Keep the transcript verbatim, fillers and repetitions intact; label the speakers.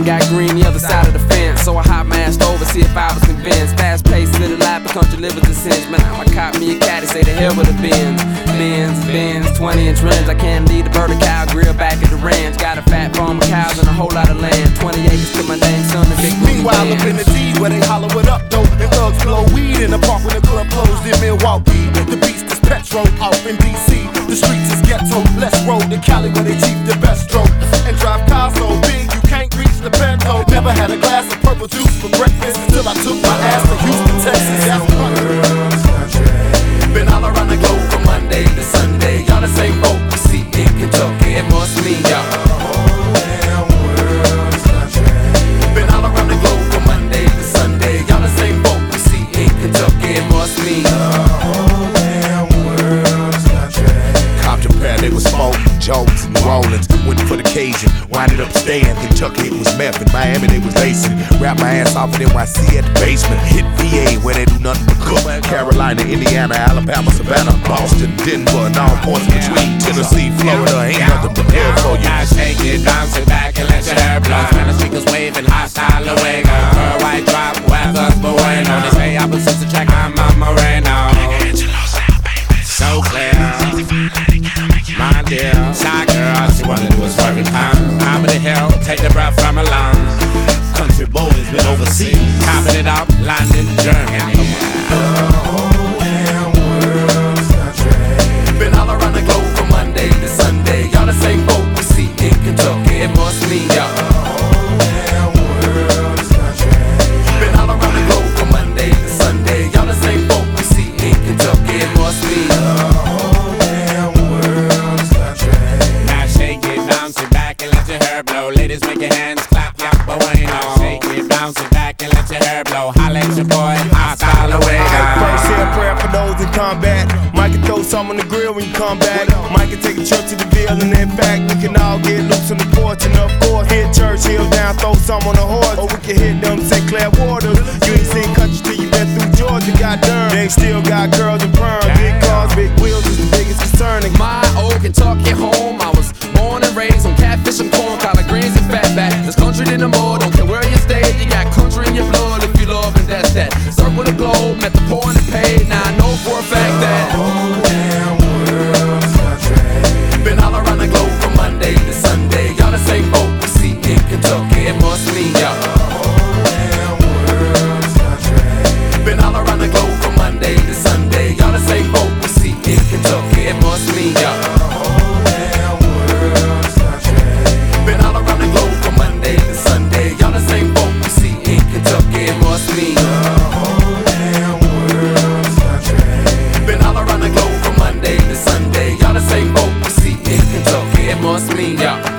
Speaker 1: got green the other side of the fence. So I hop my ass over, see if I was convinced. Fast paced, city life, but country livers and sins. Man, now I cop me a caddy, say the hell with the Benz. Benz, Benz, twenty inch rims. I can't leave the bird cow grill back at the ranch. Got a fat farm of cows and a whole lot of land. Twenty acres to my name, son, the big booty.
Speaker 2: Meanwhile, up in the D where they hollow it up, though, and thugs blow weed in the park when the club closed in Milwaukee. The beast is petrol off in D C. The streets is ghetto. Let's roll to Cali where they teach the best stroke and drive cars so big you can't reach the bento. Never had a glass of purple juice for breakfast until I took my ass to Houston, Texas. That's country. Been all around the globe from Monday to Sunday. Y'all the same boat we see in Kentucky. It must mean y'all. Been all around the globe from Monday to Sunday. Y'all the same boat we see in Kentucky. It must mean
Speaker 3: they was smoking, Jones and New Orleans. Went for the Cajun, winded up staying. Kentucky, it was meth. In Miami, they was lacing. Wrap my ass off at N Y C at the basement. Hit V A where they do nothing but cook. Carolina, Indiana, Alabama, Savannah, Boston, Denver, and all points between. Tennessee, Florida, ain't nothing but hell for you.
Speaker 4: Now shake it, bounce it back and let your hair blow. Spanish speakers waving, hostile away. Her white drop, weather's bueno. They say opposites attract, I'm on Moreno. So clear. My dear, shy girl, she wanna do a swerving pound. Top of the hill, take the breath from her lungs. Country boys been overseas, topping it up, London, Germany.
Speaker 2: The whole damn world's country. Been all around the globe from Monday to Sunday. Y'all the same boat we see in Kentucky. It must mean y'all. The whole damn world's country. Been all around the globe from Monday to Sunday. Y'all the same boat we see in Kentucky. It must mean y'all.
Speaker 4: Ladies, make your hands clap, yap, bueno. Shake it, bounce it back and let your hair blow. Holla at your boy, hostile away.
Speaker 2: First, say a prayer for those in combat. Might can throw some on the grill when you come back. Might can take a trip to the Ville, and in fact, we can all get loose on the porch. And of course, hit Church Hill down, throw some on the horse. Or we can hit them Saint Clair waters. You ain't seen country till you been through Georgia, goddamn. They still got girls and perms. Big cars, big wheels is the biggest concern.
Speaker 1: My old Kentucky home, I was born and raised on catfish and corn, collard greens and fatback. There's country in the more, don't care where you stay. You got country in your blood if you love, and that's that. Circle the globe, met the poor and the paid. Now I know for a fact that
Speaker 2: the whole damn world's country. Been all around the globe from Monday to Sunday. Y'all the same boat we see in Kentucky. It must mean y'all. The whole damn world's country. Been all around the globe from Monday to Sunday. Y'all the same boat we see in Kentucky. It must mean y'all. It must mean the whole damn world's country. Been all around the globe from Monday to Sunday. Y'all the same boat we see in Kentucky. It must mean y'all.